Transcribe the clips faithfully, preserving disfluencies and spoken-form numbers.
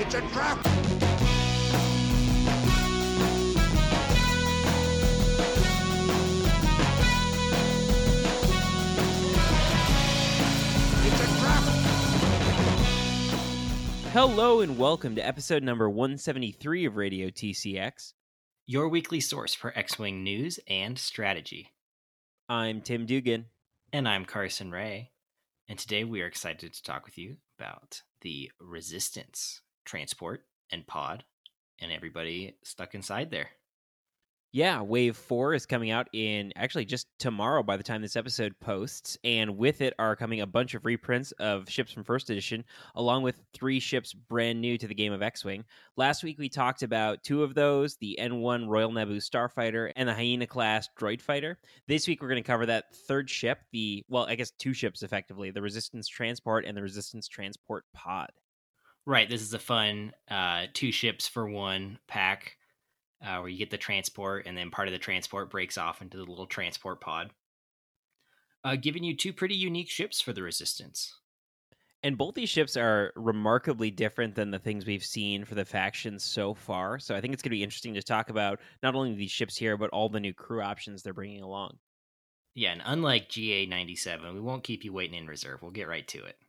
It's a trap! It's a trap! Hello and welcome to episode number one seventy-three of Radio T C X. Your weekly source for X-Wing news and strategy. I'm Tim Dugan. And I'm Carson Ray. And today we are excited to talk with you about the Resistance transport and pod and everybody stuck inside there. Yeah, Wave four is coming out in actually just tomorrow by the time this episode posts, and with it are coming a bunch of reprints of ships from first edition, along with three ships brand new to the game of X-Wing. Last week we talked about two of those, the N one Royal Naboo Starfighter and the Hyena-class Droid Fighter. This week we're going to cover that third ship, the, well, I guess two ships effectively, the Resistance Transport and the Resistance Transport Pod. Right, this is a fun uh, two ships for one pack. Uh, where you get the transport, and then part of the transport breaks off into the little transport pod. Uh, giving you two pretty unique ships for the Resistance. And both these ships are remarkably different than the things we've seen for the factions so far. So I think it's going to be interesting to talk about not only these ships here, but all the new crew options they're bringing along. Yeah, and unlike G A ninety-seven, we won't keep you waiting in reserve. We'll get right to it.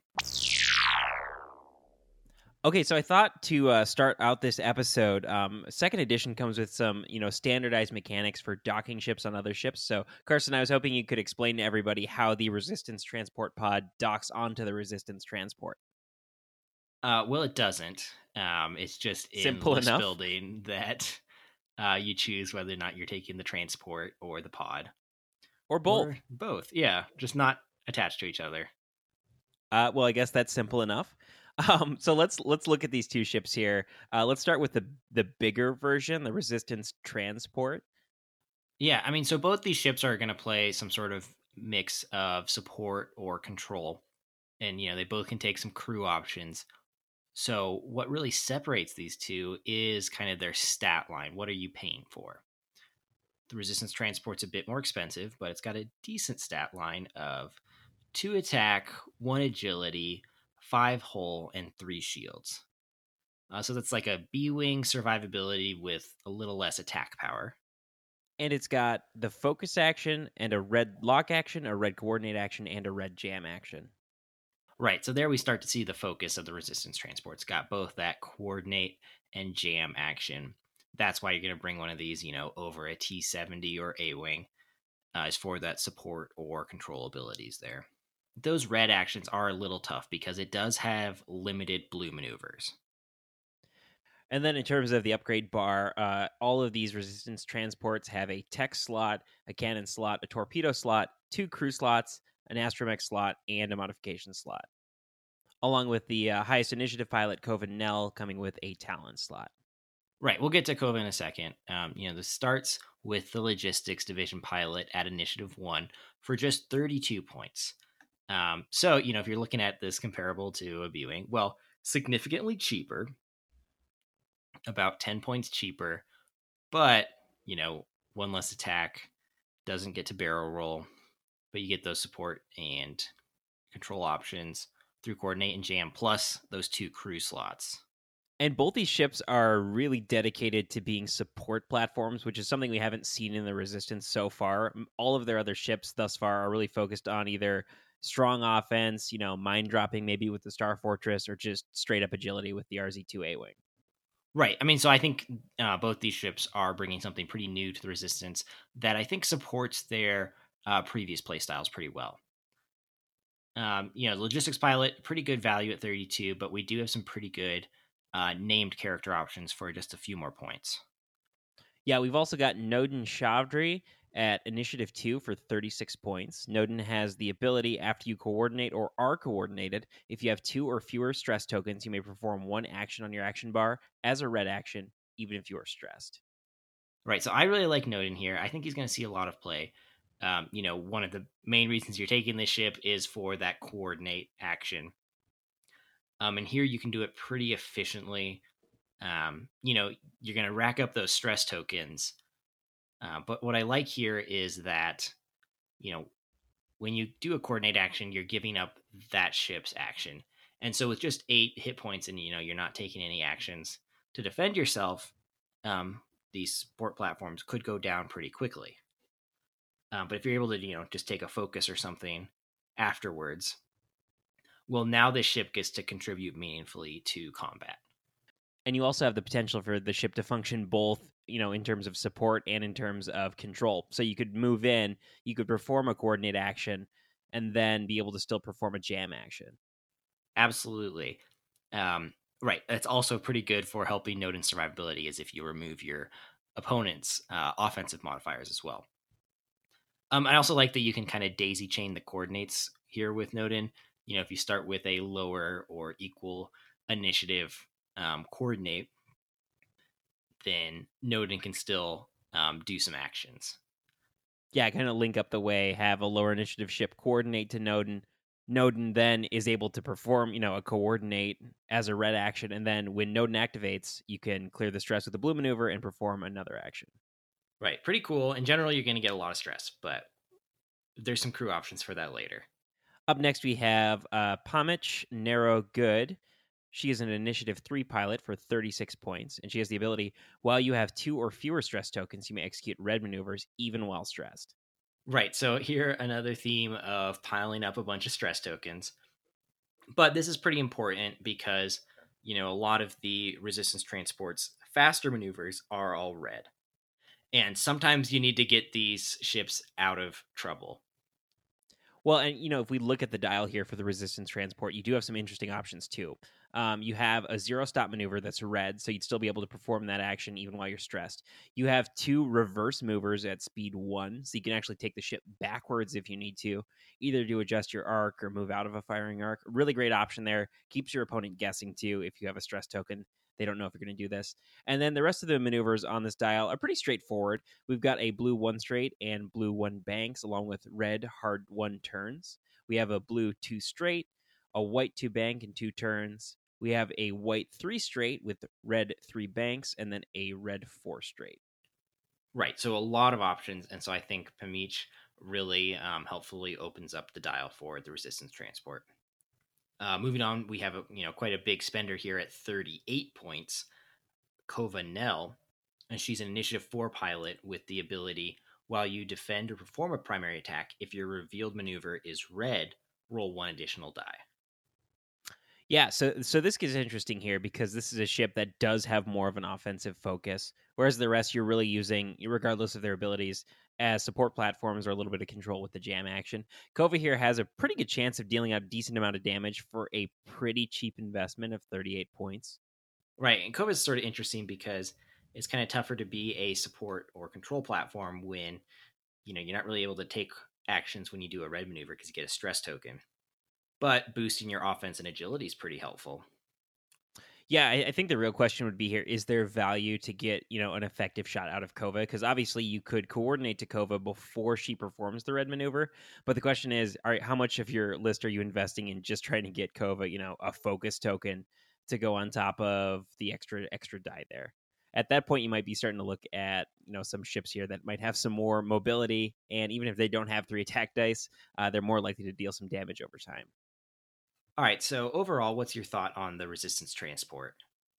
Okay, so I thought to uh, start out this episode, um, second edition comes with some, you know, standardized mechanics for docking ships on other ships. So, Carson, I was hoping you could explain to everybody how the Resistance Transport Pod docks onto the Resistance Transport. Uh, well, it doesn't. Um, it's just in Simple list enough. building that uh, you choose whether or not you're taking the transport or the pod. Or both. Or both, yeah. Just not attached to each other. Uh, well, I guess that's simple enough. Um, so let's let's look at these two ships here. Uh, let's start with the the bigger version, the Resistance Transport. Yeah, I mean, so both these ships are going to play some sort of mix of support or control. And, you know, they both can take some crew options. So what really separates these two is kind of their stat line. What are you paying for? The Resistance Transport's a bit more expensive, but it's got a decent stat line of two attack, one agility, five hull, and three shields. Uh, so that's like a B-Wing survivability with a little less attack power. And it's got the focus action and a red lock action, a red coordinate action, and a red jam action. Right, so there we start to see the focus of the Resistance Transport. It's got both that coordinate and jam action. That's why you're going to bring one of these, you know, over a T seventy or A-Wing, uh, is for that support or control abilities there. Those red actions are a little tough because it does have limited blue maneuvers. And then in terms of the upgrade bar, uh, all of these Resistance Transports have a tech slot, a cannon slot, a torpedo slot, two crew slots, an astromech slot, and a modification slot. Along with the uh, highest initiative pilot, Kovan Nell, coming with a Talon slot. Right, we'll get to Kova in a second. Um, you know, this starts with the Logistics Division pilot at Initiative one for just thirty-two points. Um, so, you know, if you're looking at this comparable to a B-Wing, well, significantly cheaper, about ten points cheaper, but, you know, one less attack, doesn't get to barrel roll, but you get those support and control options through coordinate and jam, plus those two crew slots. And both these ships are really dedicated to being support platforms, which is something we haven't seen in the Resistance so far. All of their other ships thus far are really focused on either strong offense, you know, mind dropping maybe with the Star Fortress, or just straight up agility with the R Z two A-Wing. Right. I mean, so I think uh, both these ships are bringing something pretty new to the Resistance that I think supports their uh, previous playstyles pretty well. Um, you know, Logistics Pilot, pretty good value at thirty-two, but we do have some pretty good uh, named character options for just a few more points. Yeah, we've also got Nodin Chavdry at Initiative two for thirty-six points. Nodin has the ability, after you coordinate or are coordinated, if you have two or fewer stress tokens, you may perform one action on your action bar as a red action, even if you are stressed. Right, so I really like Nodin here. I think he's going to see a lot of play. Um, you know, one of the main reasons you're taking this ship is for that coordinate action. Um, and here you can do it pretty efficiently. Um, you know, you're going to rack up those stress tokens. Uh, but what I like here is that, you know, when you do a coordinate action, you're giving up that ship's action. And so with just eight hit points and, you know, you're not taking any actions to defend yourself, um, these support platforms could go down pretty quickly. Um, but if you're able to, you know, just take a focus or something afterwards, well, now this ship gets to contribute meaningfully to combat. And you also have the potential for the ship to function both, you know, in terms of support and in terms of control. So you could move in, you could perform a coordinate action, and then be able to still perform a jam action. Absolutely. Um, right. That's also pretty good for helping Nodin survivability, is if you remove your opponent's uh, offensive modifiers as well. Um, I also like that you can kind of daisy chain the coordinates here with Nodin. You know, if you start with a lower or equal initiative um, coordinate, then Nodin can still um, do some actions. Yeah, kind of link up the way, have a lower initiative ship coordinate to Nodin. Nodin then is able to perform, you know, a coordinate as a red action, and then when Nodin activates, you can clear the stress with the blue maneuver and perform another action. Right, pretty cool. In general, you're going to get a lot of stress, but there's some crew options for that later. Up next, we have uh, Pomich Narrow Good. She is an Initiative three pilot for thirty-six points, and she has the ability, while you have two or fewer stress tokens, you may execute red maneuvers even while stressed. Right, so here another theme of piling up a bunch of stress tokens. But this is pretty important because, you know, a lot of the resistance transports faster maneuvers are all red. And sometimes you need to get these ships out of trouble. Well, and you know, if we look at the dial here for the resistance transport, you do have some interesting options too. Um, you have a zero stop maneuver that's red, so you'd still be able to perform that action even while you're stressed. You have two reverse movers at speed one, so you can actually take the ship backwards if you need to, either to adjust your arc or move out of a firing arc. Really great option there. Keeps your opponent guessing too if you have a stress token. They don't know if you're going to do this. And then the rest of the maneuvers on this dial are pretty straightforward. We've got a blue one straight and blue one banks, along with red hard one turns. We have a blue two straight, a white two bank and two turns. We have a white three straight with red three banks, and then a red four straight. Right, so a lot of options. And so I think Pomich really um, helpfully opens up the dial for the resistance transport. Uh, moving on, we have a you know quite a big spender here at thirty-eight points, Kova Nell, and she's an Initiative four pilot with the ability, while you defend or perform a primary attack, if your revealed maneuver is red, roll one additional die. Yeah, so so this gets interesting here because this is a ship that does have more of an offensive focus, whereas the rest you're really using, regardless of their abilities, as support platforms or a little bit of control with the jam action. Kova here has a pretty good chance of dealing out a decent amount of damage for a pretty cheap investment of thirty-eight points. Right, and Kova is sort of interesting because it's kind of tougher to be a support or control platform when you know you're not really able to take actions when you do a red maneuver because you get a stress token. But boosting your offense and agility is pretty helpful. Yeah, I, I think the real question would be here: is there value to get you know an effective shot out of Kova? Because obviously you could coordinate to Kova before she performs the red maneuver. But the question is, all right, how much of your list are you investing in just trying to get Kova, you know, a focus token to go on top of the extra extra die there? At that point, you might be starting to look at you know some ships here that might have some more mobility, and even if they don't have three attack dice, uh, they're more likely to deal some damage over time. All right, so overall, what's your thought on the resistance transport?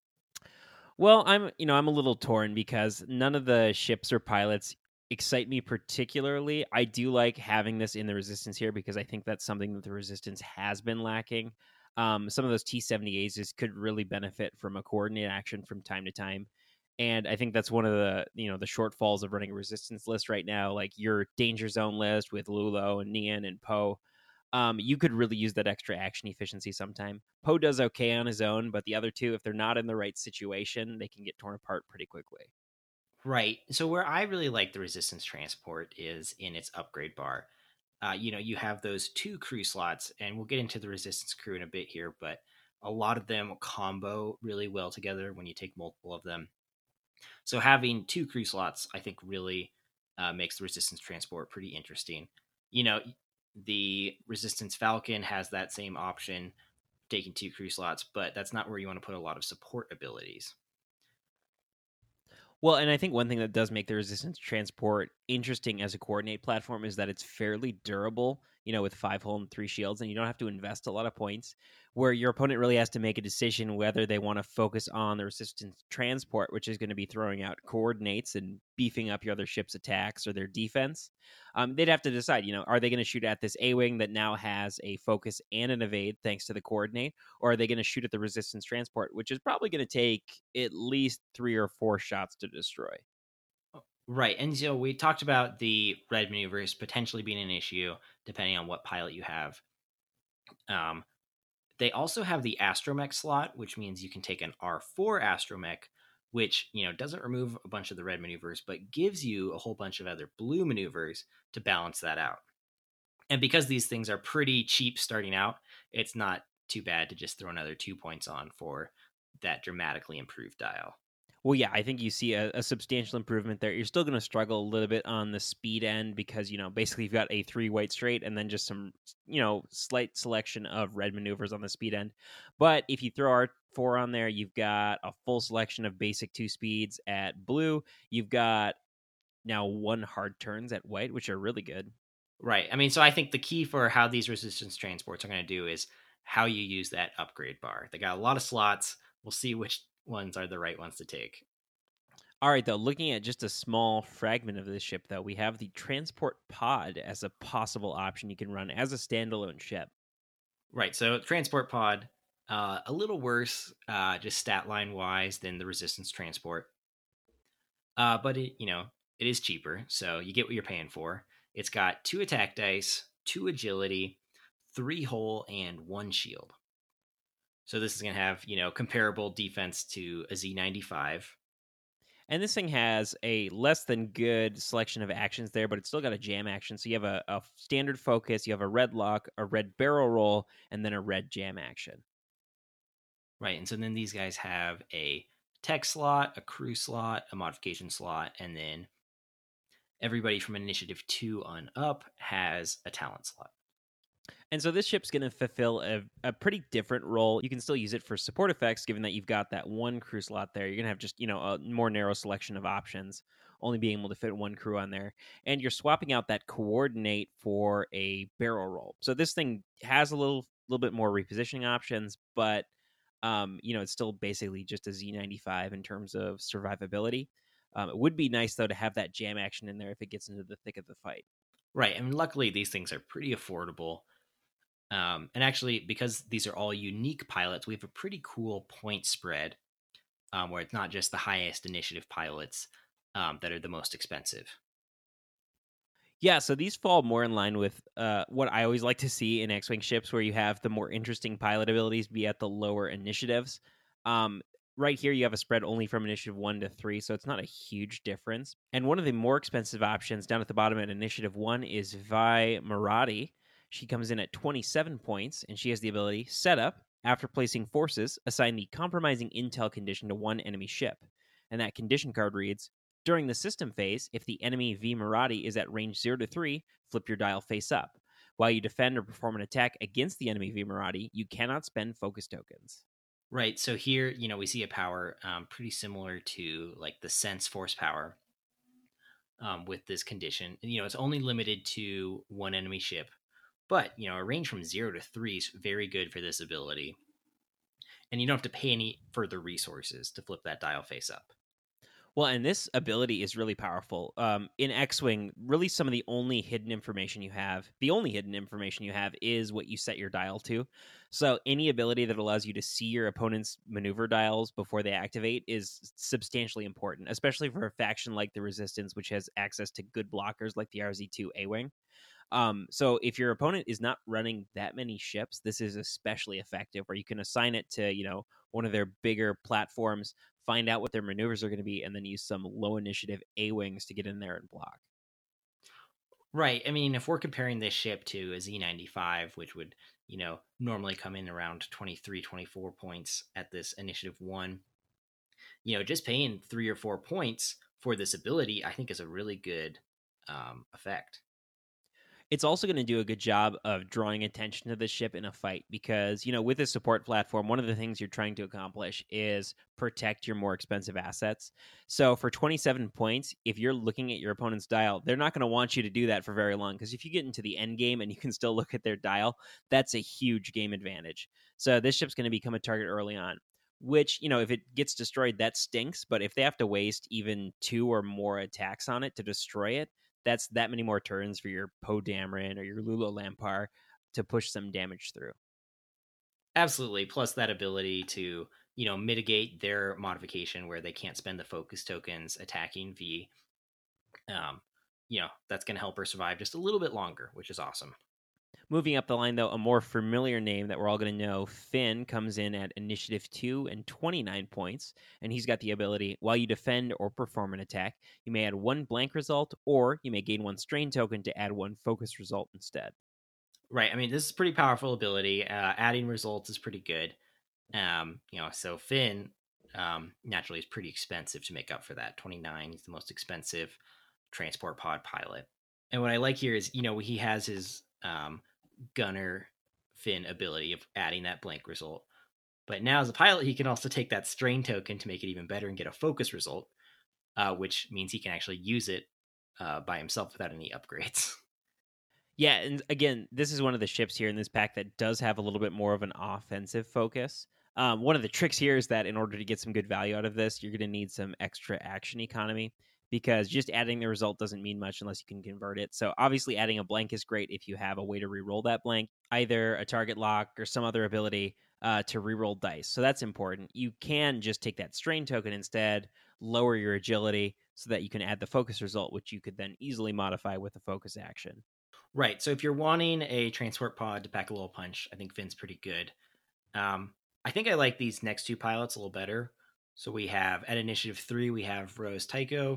Well, I'm you know I'm a little torn because none of the ships or pilots excite me particularly. I do like having this in the Resistance here because I think that's something that the Resistance has been lacking. Um, some of those T seventy As could really benefit from a coordinate action from time to time. And I think that's one of the you know the shortfalls of running a Resistance list right now, like your Danger Zone list with Lulo and Nian and Poe. Um, you could really use that extra action efficiency sometime. Poe does okay on his own, but the other two, if they're not in the right situation, they can get torn apart pretty quickly. Right. So where I really like the resistance transport is in its upgrade bar. Uh, you know, you have those two crew slots, and we'll get into the resistance crew in a bit here, but a lot of them combo really well together when you take multiple of them. So having two crew slots, I think, really uh, makes the resistance transport pretty interesting. You know, the resistance Falcon has that same option, taking two crew slots, but that's not where you want to put a lot of support abilities. Well, and I think one thing that does make the resistance transport interesting as a coordinate platform is that it's fairly durable, you know, with five hull and three shields, and you don't have to invest a lot of points, where your opponent really has to make a decision whether they want to focus on the resistance transport, which is going to be throwing out coordinates and beefing up your other ship's attacks or their defense. Um, they'd have to decide, you know, are they going to shoot at this A-Wing that now has a focus and an evade thanks to the coordinate, or are they going to shoot at the resistance transport, which is probably going to take at least three or four shots to destroy. Right. And so we talked about the red maneuvers potentially being an issue depending on what pilot you have. Um, they also have the astromech slot, which means you can take an R four astromech, which, you know, doesn't remove a bunch of the red maneuvers, but gives you a whole bunch of other blue maneuvers to balance that out. And because these things are pretty cheap starting out, it's not too bad to just throw another two points on for that dramatically improved dial. Well, yeah, I think you see a, a substantial improvement there. You're still going to struggle a little bit on the speed end because, you know, basically you've got a three white straight and then just some, you know, slight selection of red maneuvers on the speed end. But if you throw R four on there, you've got a full selection of basic two speeds at blue. You've got now one hard turns at white, which are really good. Right. I mean, so I think the key for how these resistance transports are going to do is how you use that upgrade bar. They got a lot of slots. We'll see which ones are the right ones to take. All right, though, looking at just a small fragment of this ship, though, we have the transport pod as a possible option you can run as a standalone ship. Right. So transport pod, uh, a little worse, uh, just stat line wise than the resistance transport. Uh, but it, you know, it is cheaper, so you get what you're paying for. It's got two attack dice, two agility, three hull, and one shield. So this is going to have, you know, comparable defense to a Z ninety-five. And this thing has a less than good selection of actions there, but it's still got a jam action. So you have a, a standard focus, you have a red lock, a red barrel roll, and then a red jam action. Right. And so then these guys have a tech slot, a crew slot, a modification slot, and then everybody from initiative two on up has a talent slot. And so this ship's going to fulfill a, a pretty different role. You can still use it for support effects, given that you've got that one crew slot there. You're going to have just, you know, a more narrow selection of options, only being able to fit one crew on there. And you're swapping out that coordinate for a barrel roll. So this thing has a little little bit more repositioning options, but, um, you know, it's still basically just a Z ninety-five in terms of survivability. Um, it would be nice, though, to have that jam action in there if it gets into the thick of the fight. Right. I mean, luckily, these things are pretty affordable. Um, and actually, because these are all unique pilots, we have a pretty cool point spread um, where it's not just the highest initiative pilots um, that are the most expensive. Yeah, so these fall more in line with uh, what I always like to see in X-Wing ships, where you have the more interesting pilot abilities be at the lower initiatives. Um, right here, you have a spread only from initiative one to three, so it's not a huge difference. And one of the more expensive options down at the bottom at initiative one is Vi Marati. She comes in at twenty-seven points, and she has the ability Setup. After placing forces, assign the compromising intel condition to one enemy ship. And that condition card reads, during the system phase, if the enemy V Marati is at range zero to three, flip your dial face up. While you defend or perform an attack against the enemy V Marati, you cannot spend focus tokens. Right. So here, you know, we see a power um, pretty similar to like the Sense Force power um, with this condition. And, you know, it's only limited to one enemy ship. But, you know, a range from zero to three is very good for this ability. And you don't have to pay any further resources to flip that dial face up. Well, and this ability is really powerful. Um, in X-Wing, really some of the only hidden information you have, the only hidden information you have is what you set your dial to. So any ability that allows you to see your opponent's maneuver dials before they activate is substantially important, especially for a faction like the Resistance, which has access to good blockers like the R Z two A-Wing. Um, so if your opponent is not running that many ships, this is especially effective, where you can assign it to, you know, one of their bigger platforms, find out what their maneuvers are going to be, and then use some low initiative A-Wings to get in there and block. Right. I mean, if we're comparing this ship to a Z ninety-five, which would, you know, normally come in around twenty-three, twenty-four points at this initiative one, you know, just paying three or four points for this ability, I think is a really good um, effect. It's also going to do a good job of drawing attention to the ship in a fight because, you know, with a support platform, one of the things you're trying to accomplish is protect your more expensive assets. So for twenty-seven points, if you're looking at your opponent's dial, they're not going to want you to do that for very long because if you get into the end game and you can still look at their dial, that's a huge game advantage. So this ship's going to become a target early on. Which, you know, if it gets destroyed, that stinks. But if they have to waste even two or more attacks on it to destroy it, that's that many more turns for your Poe Dameron or your Lula Lampar to push some damage through. Absolutely. Plus that ability to, you know, mitigate their modification where they can't spend the focus tokens attacking V. Um, you know, that's going to help her survive just a little bit longer, which is awesome. Moving up the line, though, a more familiar name that we're all going to know, Finn, comes in at Initiative two and twenty-nine points, and he's got the ability, while you defend or perform an attack, you may add one blank result, or you may gain one strain token to add one focus result instead. Right. I mean, this is a pretty powerful ability. Uh, adding results is pretty good. Um, you know, so Finn um, naturally is pretty expensive to make up for that. twenty-nine, he's the most expensive transport pod pilot. And what I like here is, you know, he has his um, gunner Finn ability of adding that blank result. But now as a pilot, he can also take that strain token to make it even better and get a focus result, uh, which means he can actually use it uh, by himself without any upgrades. Yeah, and again, this is one of the ships here in this pack that does have a little bit more of an offensive focus. Um, one of the tricks here is that in order to get some good value out of this, you're going to need some extra action economy because just adding the result doesn't mean much unless you can convert it. So obviously adding a blank is great if you have a way to reroll that blank, either a target lock or some other ability uh, to reroll dice. So that's important. You can just take that strain token instead, lower your agility so that you can add the focus result, which you could then easily modify with a focus action. Right. So if you're wanting a transport pod to pack a little punch, I think Finn's pretty good. Um, I think I like these next two pilots a little better. So we have at Initiative three, we have Rose Tycho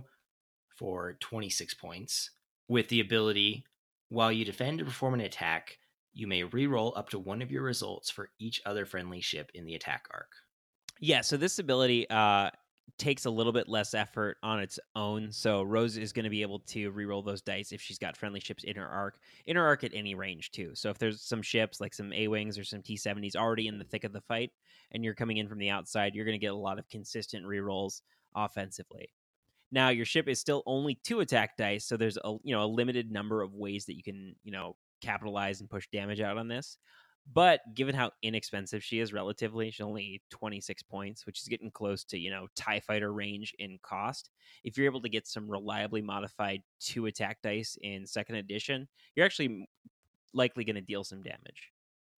for twenty-six points with the ability, while you defend or perform an attack, you may reroll up to one of your results for each other friendly ship in the attack arc. Yeah, so this ability uh, takes a little bit less effort on its own. So Rose is going to be able to reroll those dice if she's got friendly ships in her arc, in her arc at any range too. So if there's some ships like some A-Wings or some T seventies already in the thick of the fight, and you're coming in from the outside, you're going to get a lot of consistent rerolls offensively. Now your ship is still only two attack dice, so there's a you know a limited number of ways that you can you know capitalize and push damage out on this. But given how inexpensive she is relatively, she's only twenty-six points, which is getting close to, you know, TIE Fighter range in cost. If you're able to get some reliably modified two attack dice in second edition, you're actually likely going to deal some damage.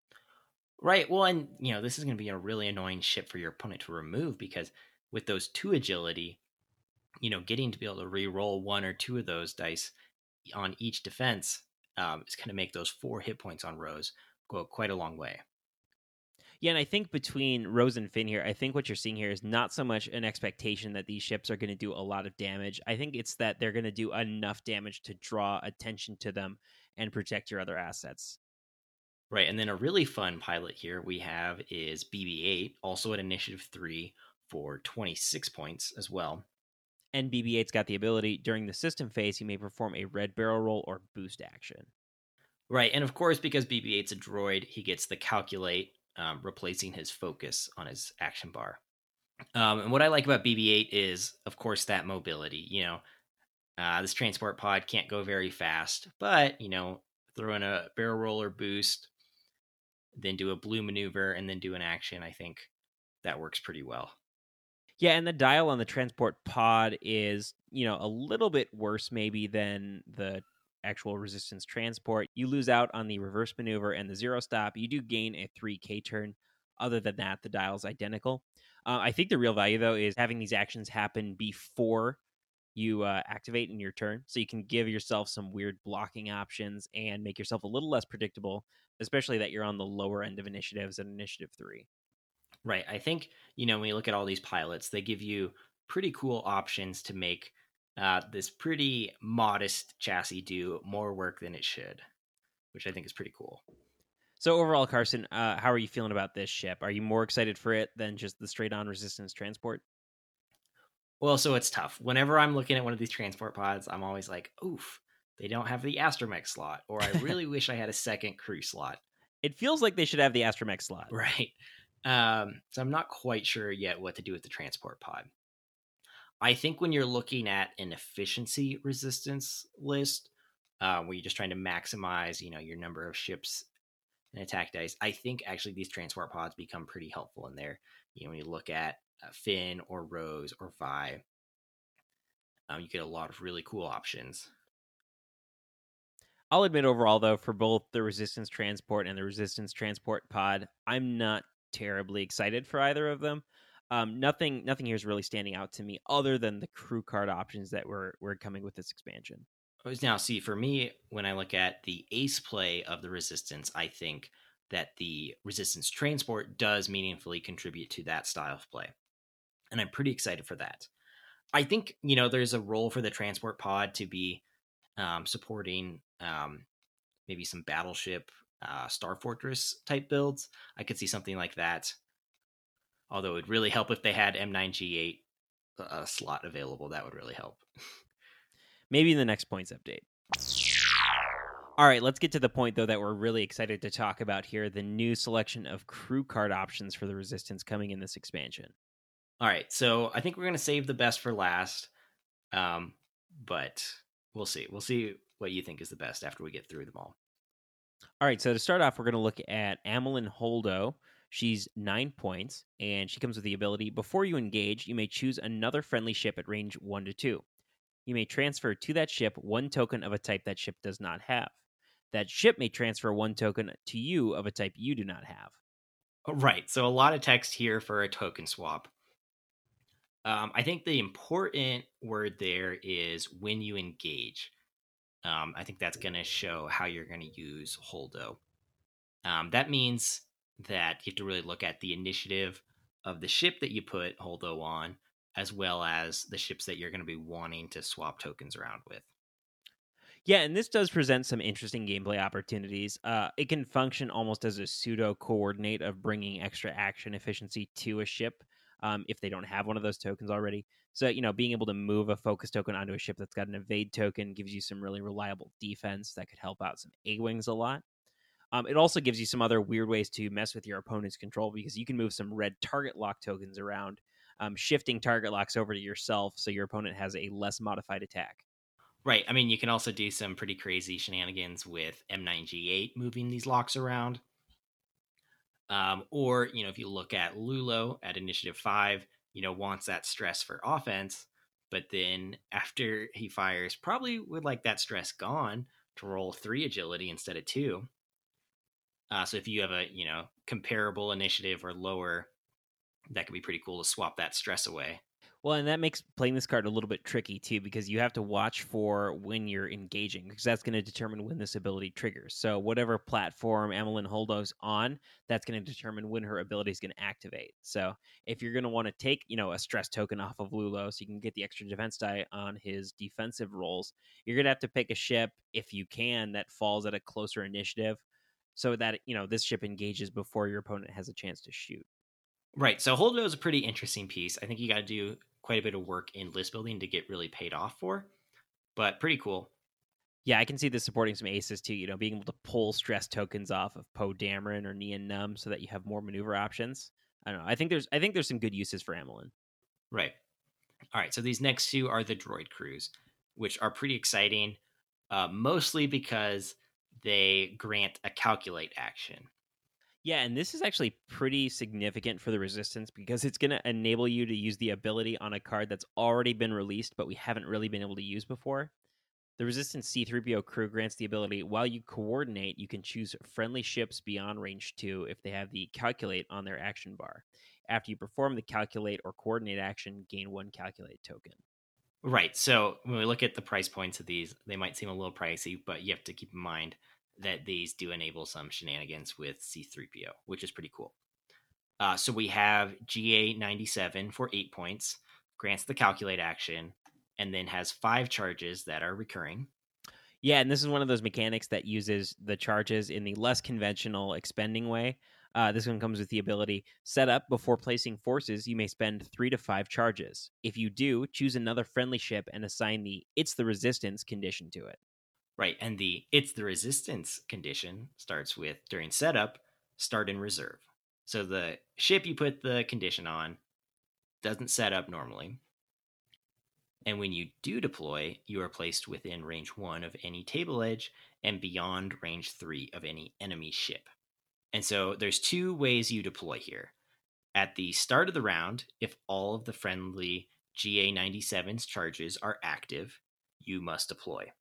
Right. Well, and, you know, this is going to be a really annoying ship for your opponent to remove because with those two agility, you know, getting to be able to re-roll one or two of those dice on each defense um, is going to make those four hit points on Rose go quite a long way. Yeah, and I think between Rose and Finn here, I think what you're seeing here is not so much an expectation that these ships are going to do a lot of damage. I think it's that they're going to do enough damage to draw attention to them and protect your other assets. Right, and then a really fun pilot here we have is B B eight, also at Initiative three for twenty-six points as well. And B B eight's got the ability, during the system phase, you may perform a red barrel roll or boost action. Right, and of course, because B B eight's a droid, he gets the calculate, um, replacing his focus on his action bar. Um, and what I like about B B eight is, of course, that mobility. You know, uh, this transport pod can't go very fast, but, you know, throw in a barrel roller boost, then do a blue maneuver, and then do an action. I think that works pretty well. Yeah, and the dial on the transport pod is, you know, a little bit worse maybe than the actual resistance transport. You lose out on the reverse maneuver and the zero stop. You do gain a three K turn. Other than that, the dial's identical. Uh, I think the real value, though, is having these actions happen before you uh, activate in your turn. So you can give yourself some weird blocking options and make yourself a little less predictable, especially that you're on the lower end of initiatives at Initiative three. Right. I think, you know, when you look at all these pilots, they give you pretty cool options to make uh, this pretty modest chassis do more work than it should, which I think is pretty cool. So overall, Carson, uh, how are you feeling about this ship? Are you more excited for it than just the straight-on resistance transport? Well, so it's tough. Whenever I'm looking at one of these transport pods, I'm always like, oof, they don't have the astromech slot, or I really wish I had a second crew slot. It feels like they should have the astromech slot. Right. Um, so I'm not quite sure yet what to do with the transport pod. I think when you're looking at an efficiency resistance list, uh, where you're just trying to maximize, you know, your number of ships and attack dice, I think actually these transport pods become pretty helpful in there. You know, when you look at uh, Finn or Rose or Vi, um, you get a lot of really cool options. I'll admit overall, though, for both the Resistance Transport and the Resistance Transport Pod, I'm not terribly excited for either of them. Um, nothing, nothing here is really standing out to me other than the crew card options that were were coming with this expansion. Now, see, for me, when I look at the ace play of the Resistance, I think that the Resistance Transport does meaningfully contribute to that style of play. And I'm pretty excited for that. I think, you know, there's a role for the Transport Pod to be um, supporting um, maybe some Battleship, uh, Star Fortress type builds. I could see something like that. Although it would really help if they had M nine G eight uh, slot available. That would really help. Maybe in the next points update. All right, let's get to the point, though, that we're really excited to talk about here, the new selection of crew card options for the Resistance coming in this expansion. All right, so I think we're going to save the best for last, um, but we'll see. We'll see what you think is the best after we get through them all. All right, so to start off, we're going to look at Amilyn Holdo. She's nine points, and she comes with the ability, before you engage, you may choose another friendly ship at range one to two. You may transfer to that ship one token of a type that ship does not have. That ship may transfer one token to you of a type you do not have. Right, so a lot of text here for a token swap. Um, I think the important word there is when you engage. Um, I think that's going to show how you're going to use Holdo. Um, that means that you have to really look at the initiative of the ship that you put Holdo on, as well as the ships that you're going to be wanting to swap tokens around with. Yeah, and this does present some interesting gameplay opportunities. Uh, it can function almost as a pseudo coordinate of bringing extra action efficiency to a ship um, if they don't have one of those tokens already. So, you know, being able to move a focus token onto a ship that's got an evade token gives you some really reliable defense that could help out some A-Wings a lot. Um, it also gives you some other weird ways to mess with your opponent's control because you can move some red target lock tokens around, um, shifting target locks over to yourself so your opponent has a less modified attack. Right. I mean, you can also do some pretty crazy shenanigans with M nine G eight moving these locks around. Um, or, you know, if you look at Lulo at initiative five, you know, wants that stress for offense, but then after he fires, probably would like that stress gone to roll three agility instead of two. Uh, so if you have a, you know, comparable initiative or lower, that could be pretty cool to swap that stress away. Well, and that makes playing this card a little bit tricky, too, because you have to watch for when you're engaging, because that's going to determine when this ability triggers. So whatever platform Amilyn Holdo's on, that's going to determine when her ability is going to activate. So if you're going to want to take, you know, a stress token off of Lulo so you can get the extra defense die on his defensive rolls, you're going to have to pick a ship, if you can, that falls at a closer initiative so that, you know, this ship engages before your opponent has a chance to shoot. Right. So Holdo is a pretty interesting piece. I think you got to do quite a bit of work in list building to get really paid off for, but pretty cool. Yeah, I can see this supporting some aces too, you know, being able to pull stress tokens off of Poe Dameron or Nien Nunb so that you have more maneuver options. I don't know. I think there's I think there's some good uses for Amilyn. Right. All right. So these next two are the droid crews, which are pretty exciting, uh, mostly because they grant a calculate action. Yeah, and this is actually pretty significant for the Resistance because it's going to enable you to use the ability on a card that's already been released, but we haven't really been able to use before. The Resistance C three P O crew grants the ability, while you coordinate, you can choose friendly ships beyond range two if they have the calculate on their action bar. After you perform the calculate or coordinate action, gain one calculate token. Right. So when we look at the price points of these, they might seem a little pricey, but you have to keep in mind that these do enable some shenanigans with C three P O, which is pretty cool. Uh, so we have G A ninety-seven for eight points, grants the calculate action, and then has five charges that are recurring. Yeah, and this is one of those mechanics that uses the charges in the less conventional expending way. Uh, this one comes with the ability, set up before placing forces, you may spend three to five charges. If you do, choose another friendly ship and assign the It's the Resistance condition to it. Right, and the it's the resistance condition starts with during setup, start in reserve. So the ship you put the condition on doesn't set up normally. And when you do deploy, you are placed within range one of any table edge and beyond range three of any enemy ship. And so there's two ways you deploy here. At the start of the round, if all of the friendly G A ninety-seven's charges are active, you must deploy.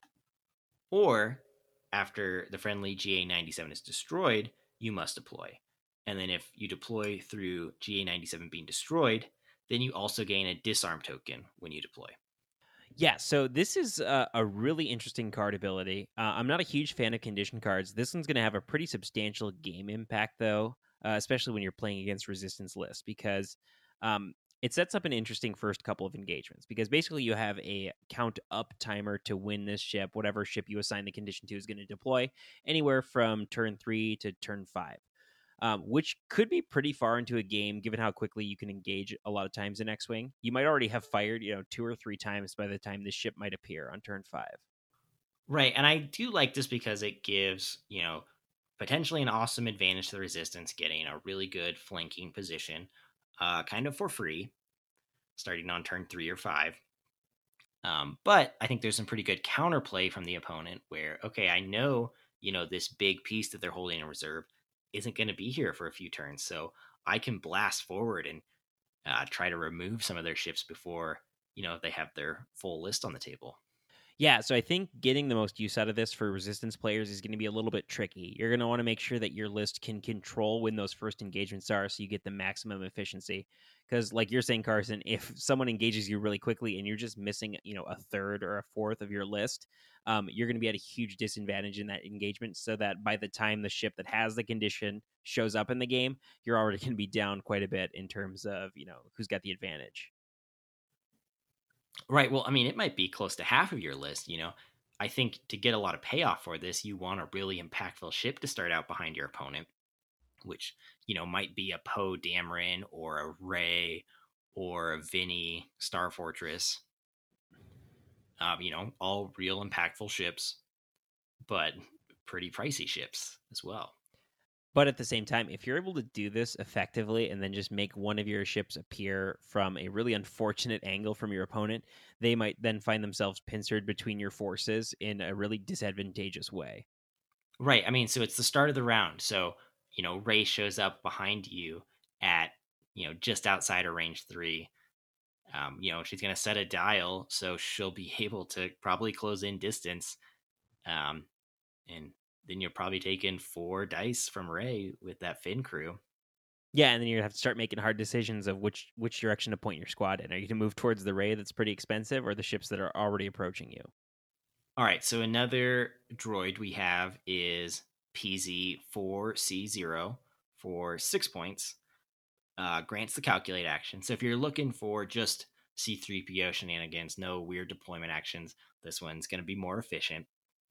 Or after the friendly G A ninety-seven is destroyed, you must deploy. And then if you deploy through G A ninety-seven being destroyed, then you also gain a disarm token when you deploy. Yeah, so this is a, a really interesting card ability. Uh, I'm not a huge fan of condition cards. This one's going to have a pretty substantial game impact, though, uh, especially when you're playing against resistance lists, because um, it sets up an interesting first couple of engagements. Because basically, you have a count up timer to win this ship. Whatever ship you assign the condition to is going to deploy anywhere from turn three to turn five. Um, which could be pretty far into a game given how quickly you can engage a lot of times in X-Wing. You might already have fired, you know, two or three times by the time this ship might appear on turn five. Right, and I do like this because it gives, you know, potentially an awesome advantage to the resistance, getting a really good flanking position, uh, kind of for free, starting on turn three or five. Um, but I think there's some pretty good counterplay from the opponent where, okay, I know, you know, this big piece that they're holding in reserve isn't going to be here for a few turns. So I can blast forward and uh, try to remove some of their ships before, you know, they have their full list on the table. Yeah, so I think getting the most use out of this for resistance players is going to be a little bit tricky. You're going to want to make sure that your list can control when those first engagements are so you get the maximum efficiency. Because like you're saying, Carson, if someone engages you really quickly and you're just missing, you know, a third or a fourth of your list, um, you're going to be at a huge disadvantage in that engagement, so that by the time the ship that has the condition shows up in the game, you're already going to be down quite a bit in terms of, you know, who's got the advantage. Right. Well, I mean, it might be close to half of your list. You know, I think to get a lot of payoff for this, you want a really impactful ship to start out behind your opponent, which, you know, might be a Poe Dameron or a Rey or a Vinny Star Fortress. Um, you know, all real impactful ships, but pretty pricey ships as well. But at the same time, if you're able to do this effectively and then just make one of your ships appear from a really unfortunate angle from your opponent, they might then find themselves pincered between your forces in a really disadvantageous way. Right. I mean, so it's the start of the round. So, you know, Rey shows up behind you at, you know, just outside of range three. Um, you know, she's going to set a dial, so she'll be able to probably close in distance. Um, and then you're probably taking four dice from Rey with that Finn crew. Yeah, and then you're gonna have to start making hard decisions of which which direction to point your squad in. Are you to move towards the Ray that's pretty expensive, or the ships that are already approaching you? All right, so another droid we have is P Z four C zero for six points. Uh, grants the calculate action. So if you're looking for just C three P O shenanigans, no weird deployment actions, this one's going to be more efficient.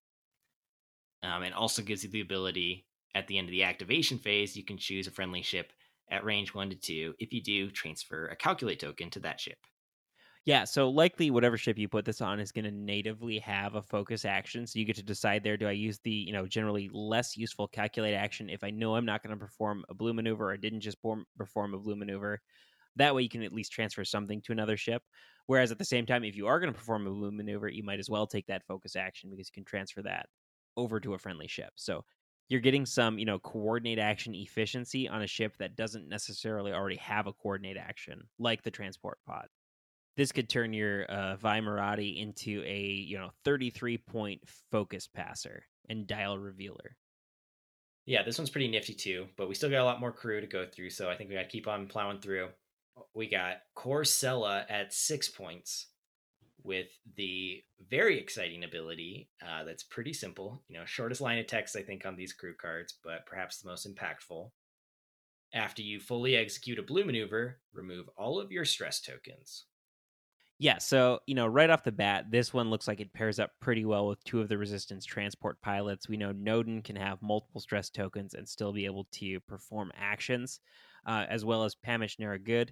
Um, and also gives you the ability at the end of the activation phase, you can choose a friendly ship at range one to two. If you do, transfer a calculate token to that ship. Yeah, so likely whatever ship you put this on is going to natively have a focus action. So you get to decide there, do I use the, you know, generally less useful calculate action if I know I'm not going to perform a blue maneuver or didn't just perform a blue maneuver? That way you can at least transfer something to another ship. Whereas at the same time, if you are going to perform a blue maneuver, you might as well take that focus action because you can transfer that over to a friendly ship. So you're getting some, you know, coordinate action efficiency on a ship that doesn't necessarily already have a coordinate action, like the transport pod. This could turn your uh, Vi Marati into a, you know, thirty-three point focus passer and dial revealer. Yeah, this one's pretty nifty too, but we still got a lot more crew to go through, so I think we got to keep on plowing through. We got Corsella at six points with the very exciting ability uh, that's pretty simple. You know, shortest line of text, I think, on these crew cards, but perhaps the most impactful. After you fully execute a blue maneuver, remove all of your stress tokens. Yeah, so, you know, right off the bat, this one looks like it pairs up pretty well with two of the Resistance transport pilots. We know Noden can have multiple stress tokens and still be able to perform actions, uh, as well as Pamish Nara Good.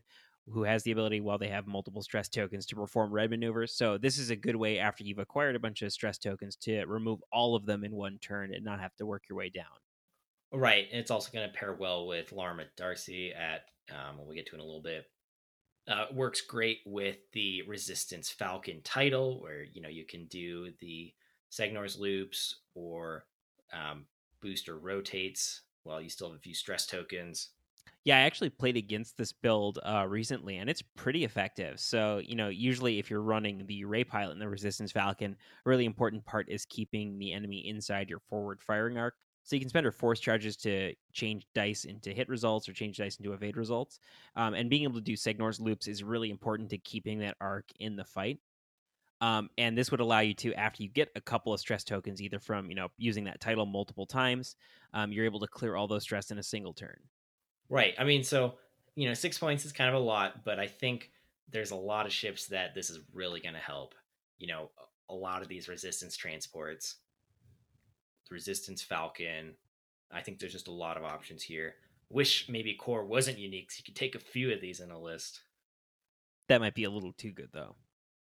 who has the ability, while they have multiple stress tokens, to perform red maneuvers. So this is a good way, after you've acquired a bunch of stress tokens, to remove all of them in one turn and not have to work your way down. Right. And it's also going to pair well with Larma Darcy at, um, when we get to it in a little bit. Uh, works great with the Resistance Falcon title, where, you know, you can do the Segnor's loops or um, booster rotates while you still have a few stress tokens. Yeah, I actually played against this build uh, recently, and it's pretty effective. So, you know, usually if you're running the Ray Pilot and the Resistance Falcon, a really important part is keeping the enemy inside your forward firing arc. So you can spend your force charges to change dice into hit results or change dice into evade results. Um, and being able to do Segnor's loops is really important to keeping that arc in the fight. Um, and this would allow you to, after you get a couple of stress tokens, either from, you know, using that title multiple times, um, you're able to clear all those stress in a single turn. Right. I mean, so, you know, six points is kind of a lot, but I think there's a lot of ships that this is really going to help. You know, a lot of these resistance transports, the Resistance Falcon. I think there's just a lot of options here. Wish maybe Core wasn't unique, so you could take a few of these in a list. That might be a little too good, though.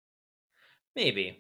Maybe.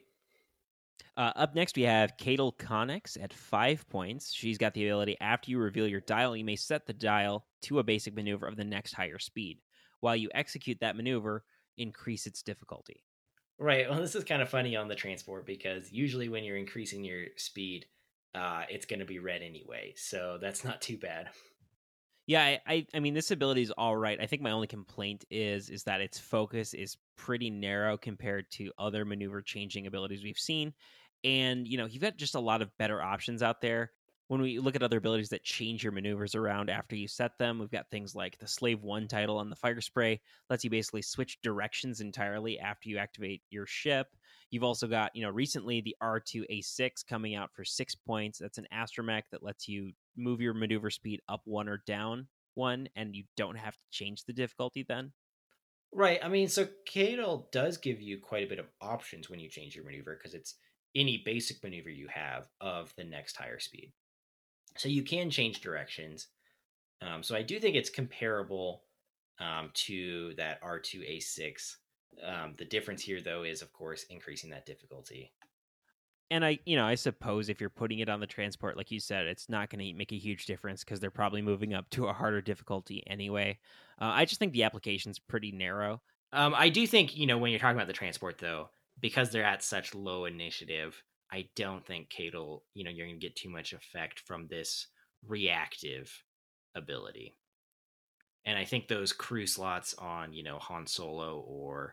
Uh, up next, we have Cadel Connex at five points. She's got the ability, after you reveal your dial, you may set the dial to a basic maneuver of the next higher speed. While you execute that maneuver, increase its difficulty. Right. Well, this is kind of funny on the transport, because usually when you're increasing your speed, uh, it's going to be red anyway. So that's not too bad. Yeah, I, I, I mean, this ability is all right. I think my only complaint is is that its focus is pretty narrow compared to other maneuver changing abilities we've seen. And, you know, you've got just a lot of better options out there. When we look at other abilities that change your maneuvers around after you set them, we've got things like the Slave one title on the Fire Spray, lets you basically switch directions entirely after you activate your ship. You've also got, you know, recently the R two A six coming out for six points. That's an astromech that lets you move your maneuver speed up one or down one, and you don't have to change the difficulty then. Right. I mean, so Cadel does give you quite a bit of options when you change your maneuver, because it's any basic maneuver you have of the next higher speed. So you can change directions. Um, so I do think it's comparable um, to that R two A six. Um, the difference here, though, is, of course, increasing that difficulty. And I, you know, I suppose if you're putting it on the transport, like you said, it's not going to make a huge difference because they're probably moving up to a harder difficulty anyway. Uh, I just think the application's pretty narrow. Um, I do think, you know, when you're talking about the transport, though, because they're at such low initiative, I don't think Cadel, you know, you're going to get too much effect from this reactive ability. And I think those crew slots on, you know, Han Solo or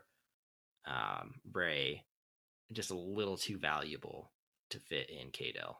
um, Bray, just a little too valuable to fit in Cadel.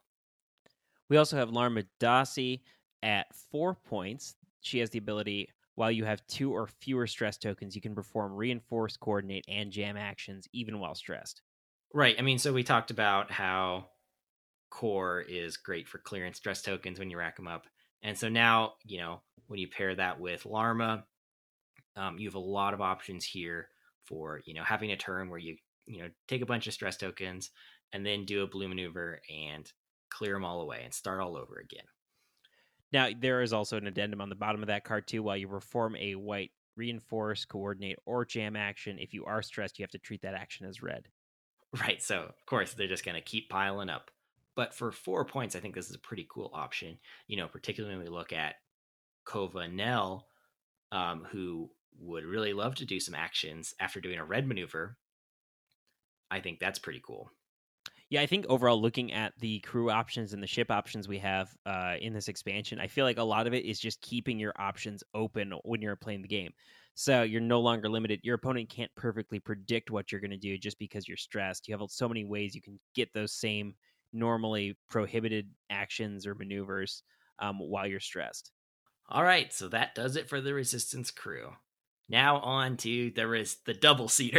We also have Larma Dasi at four points. She has the ability, while you have two or fewer stress tokens, you can perform reinforce, coordinate, and jam actions even while stressed. Right. I mean, so we talked about how Core is great for clearing stress tokens when you rack them up. And so now, you know, when you pair that with Larma, um, you have a lot of options here for, you know, having a turn where you, you know, take a bunch of stress tokens and then do a blue maneuver and clear them all away and start all over again. Now, there is also an addendum on the bottom of that card, too. While you perform a white reinforce, coordinate, or jam action, if you are stressed, you have to treat that action as red. Right. So, of course, they're just going to keep piling up. But for four points, I think this is a pretty cool option, you know, particularly when we look at Kova Nell, um, who would really love to do some actions after doing a red maneuver. I think that's pretty cool. Yeah, I think overall, looking at the crew options and the ship options we have uh, in this expansion, I feel like a lot of it is just keeping your options open when you're playing the game. So you're no longer limited. Your opponent can't perfectly predict what you're going to do just because you're stressed. You have so many ways you can get those same normally prohibited actions or maneuvers um, while you're stressed. All right, so that does it for the Resistance crew. Now on to the res- the double seater.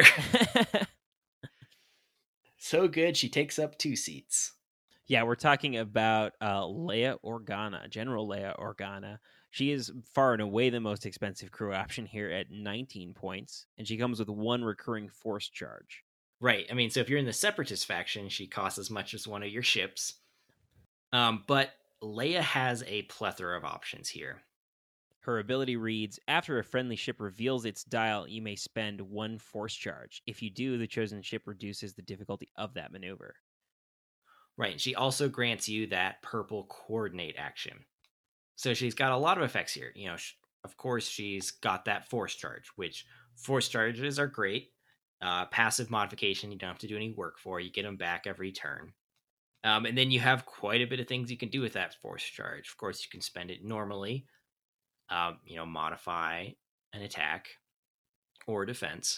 So good, she takes up two seats. Yeah, we're talking about uh, Leia Organa, General Leia Organa. She is far and away the most expensive crew option here at nineteen points, and she comes with one recurring force charge. Right. I mean, so if you're in the Separatist faction, she costs as much as one of your ships. Um, but Leia has a plethora of options here. Her ability reads, after a friendly ship reveals its dial, you may spend one force charge. If you do, the chosen ship reduces the difficulty of that maneuver. Right. And she also grants you that purple coordinate action. So she's got a lot of effects here. You know, sh- of course, she's got that force charge, which force charges are great. Uh, passive modification, you don't have to do any work for. You get them back every turn. Um, and then you have quite a bit of things you can do with that force charge. Of course, you can spend it normally, um, you know, modify an attack or defense.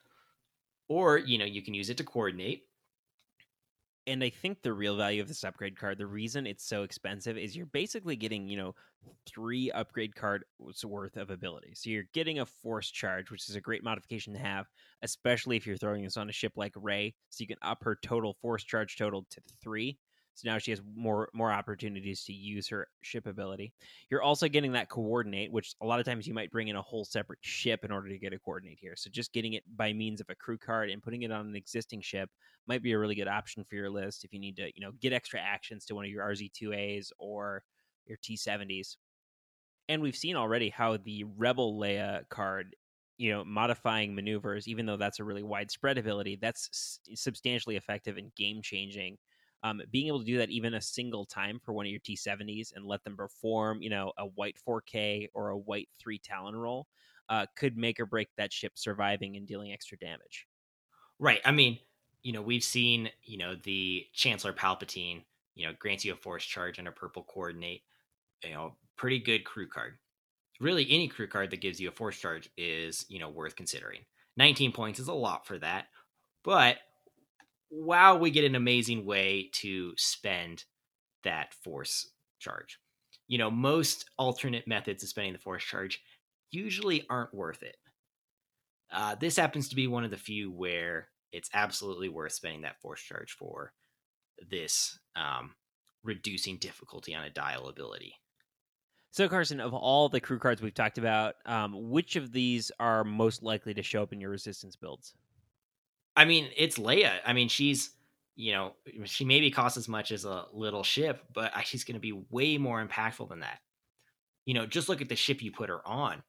Or, you know, you can use it to coordinate. And I think the real value of this upgrade card, the reason it's so expensive is you're basically getting, you know, three upgrade cards worth of ability. So you're getting a force charge, which is a great modification to have, especially if you're throwing this on a ship like Rey. So you can up her total force charge total to three. So now she has more more opportunities to use her ship ability. You're also getting that coordinate, which a lot of times you might bring in a whole separate ship in order to get a coordinate here. So just getting it by means of a crew card and putting it on an existing ship might be a really good option for your list if you need to, you know, get extra actions to one of your R Z two As or your T seventies. And we've seen already how the Rebel Leia card, you know, modifying maneuvers, even though that's a really widespread ability, that's s- substantially effective and game changing. Um, being able to do that even a single time for one of your T seventies and let them perform, you know, a white four K or a white three Talon roll uh, could make or break that ship surviving and dealing extra damage. Right. I mean, you know, we've seen, you know, the Chancellor Palpatine, you know, grants you a force charge and a purple coordinate, you know, pretty good crew card. Really, any crew card that gives you a force charge is, you know, worth considering. nineteen points is a lot for that. But wow, we get an amazing way to spend that force charge. You know, most alternate methods of spending the force charge usually aren't worth it. Uh, this happens to be one of the few where it's absolutely worth spending that force charge for this um, reducing difficulty on a dial ability. So, Carson, of all the crew cards we've talked about, um, which of these are most likely to show up in your resistance builds? I mean, it's Leia. I mean, she's, you know, she maybe costs as much as a little ship, but she's going to be way more impactful than that. You know, just look at the ship you put her on.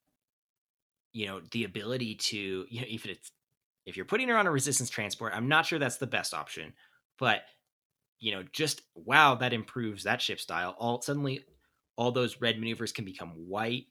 You know, the ability to, you know, if it's if you're putting her on a resistance transport, I'm not sure that's the best option, but you know, just wow, that improves that ship style. All suddenly, all those red maneuvers can become white.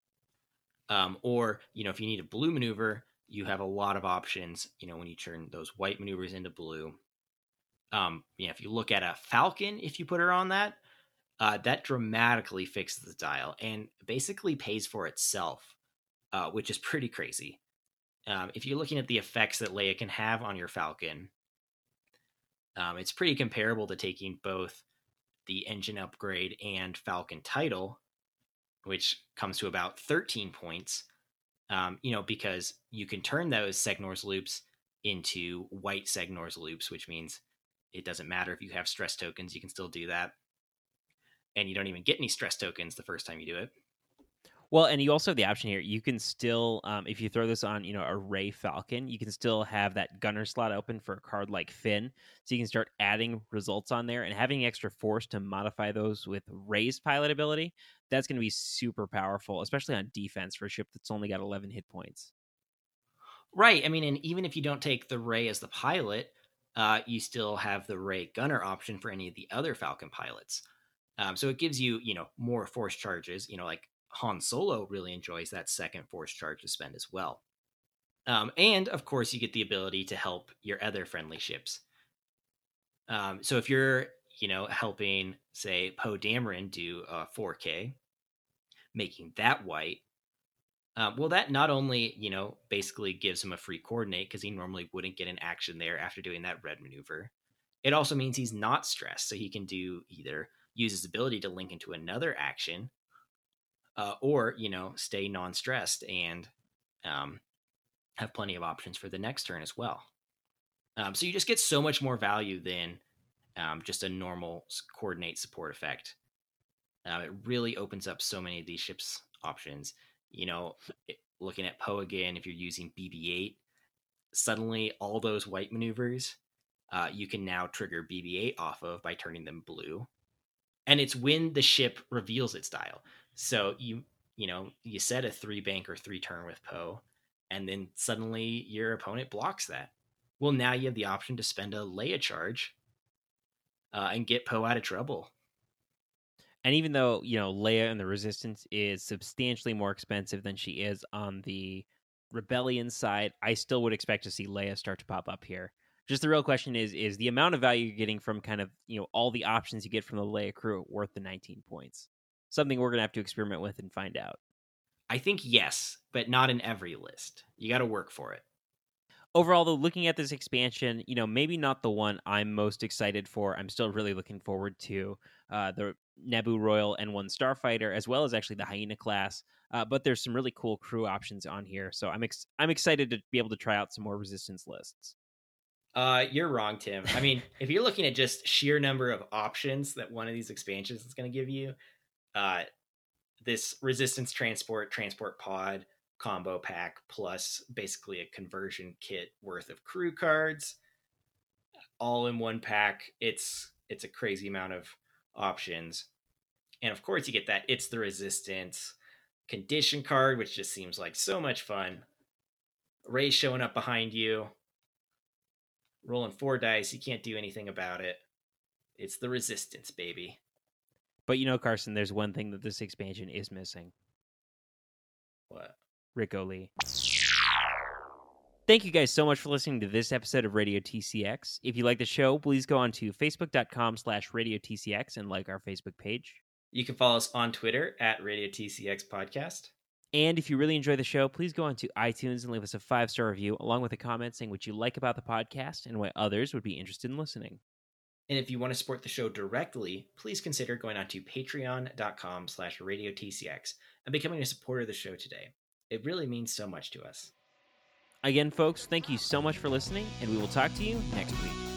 Um, or you know, if you need a blue maneuver, you have a lot of options. You know, when you turn those white maneuvers into blue. Um, you know, if you look at a Falcon, if you put her on that, uh, that dramatically fixes the dial and basically pays for itself, uh, which is pretty crazy. Um, if you're looking at the effects that Leia can have on your Falcon, um, it's pretty comparable to taking both the engine upgrade and Falcon title, which comes to about thirteen points. Um, you know, because you can turn those Segnor's loops into white Segnor's loops, which means it doesn't matter if you have stress tokens, you can still do that. And you don't even get any stress tokens the first time you do it. Well, and you also have the option here. You can still, um, if you throw this on, you know, a Rey Falcon, you can still have that gunner slot open for a card like Finn. So you can start adding results on there and having extra force to modify those with Rey's pilot ability. That's going to be super powerful, especially on defense for a ship that's only got eleven hit points. Right. I mean, and even if you don't take the Rey as the pilot, uh, you still have the Rey gunner option for any of the other Falcon pilots. Um, so it gives you, you know, more force charges. You know, like Han Solo really enjoys that second force charge to spend as well. Um, and of course, you get the ability to help your other friendly ships. Um, so if you're, you know, helping, say, Poe Dameron do a four K, making that white, um, well, that not only, you know, basically gives him a free coordinate because he normally wouldn't get an action there after doing that red maneuver. It also means he's not stressed, so he can do either use his ability to link into another action, uh, or you know, stay non-stressed and um, have plenty of options for the next turn as well. Um, so you just get so much more value than um, just a normal coordinate support effect. Uh, it really opens up so many of these ships options. You know, it, looking at Poe again, if you're using B B eight, suddenly all those white maneuvers uh, you can now trigger B B eight off of by turning them blue. And it's when the ship reveals its dial. So you you know, you set a three bank or three turn with Poe, and then suddenly your opponent blocks that. Well, now you have the option to spend a Leia charge uh, and get Poe out of trouble. And even though, you know, Leia and the Resistance is substantially more expensive than she is on the Rebellion side, I still would expect to see Leia start to pop up here. Just the real question is, is the amount of value you're getting from kind of, you know, all the options you get from the Leia crew worth the nineteen points? Something we're going to have to experiment with and find out. I think yes, but not in every list. You got to work for it. Overall, though, looking at this expansion, you know, maybe not the one I'm most excited for. I'm still really looking forward to uh, the Naboo Royal N one Starfighter, as well as actually the Hyena class. Uh, but there's some really cool crew options on here, so I'm ex- I'm excited to be able to try out some more Resistance lists. Uh, you're wrong, Tim. I mean, if you're looking at just sheer number of options that one of these expansions is going to give you, uh, this Resistance Transport, Transport Pod combo pack, plus basically a conversion kit worth of crew cards, all in one pack. It's it's a crazy amount of options. And of course you get that It's the Resistance condition card, which just seems like so much fun. Rey showing up behind you, rolling four dice, you can't do anything about it. It's the Resistance, baby. But you know, Carson, there's one thing that this expansion is missing. What? Rico Lee. Thank you guys so much for listening to this episode of Radio T C X. If you like the show, please go on to facebook.com slash Radio TCX and like our Facebook page. You can follow us on Twitter at Radio T C X Podcast. And if you really enjoy the show, please go on to iTunes and leave us a five-star review along with a comment saying what you like about the podcast and why others would be interested in listening. And if you want to support the show directly, please consider going on to patreon.com slash Radio TCX and becoming a supporter of the show today. It really means so much to us. Again, folks, thank you so much for listening, and we will talk to you next week.